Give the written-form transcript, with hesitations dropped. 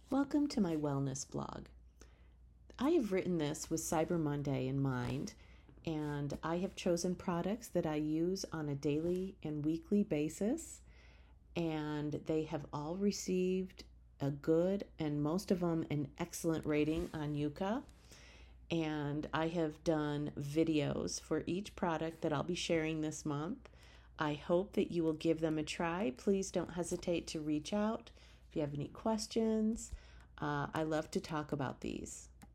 Welcome to my wellness blog. I have written this with Cyber Monday in mind, and I have chosen products that I use on a daily and weekly basis, and they have all received a good and most of them an excellent rating on Yuka. And I have done videos for each product that I'll be sharing this month. I hope that you will give them a try. Please don't hesitate to reach out if you have any questions. I love to talk about these.